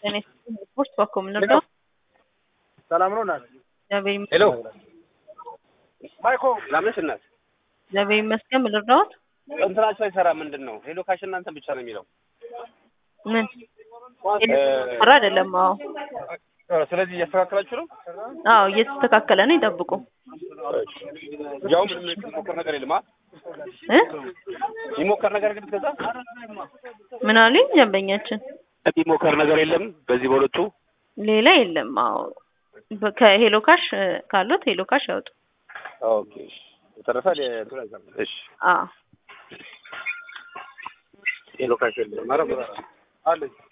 እኔ ስፖርት ባኮም ነው ሰላም ነው ናት ዘበይ ሄሎ ማይኮ ለምንስናት ዘበይ መስከም ልርዳውት እንትናቸው አይሰራ ምንድነው ሄሎ ካሽ እናንተ ብቻ ነው የሚለው ምን ሰራ አይደለም ስለዚህ እያስተካከላችሁ ነው እየተስተካከለ ነው ይጠብቁ ያው ምንም ሞከር ነገር የለም ይሞከር ነገር ግን ከዛ ምን አለኝ ደንበኛችን ይሞከር ነገር የለም በዚህ በሁለቱ ሌላ የለም ከሄሎ ካሽ ካሉት ሄሎ ካሽ ያውጡ ኦኬ ተረፈለ እሺ ሄሎ ካሽ የለም ማረብ አለ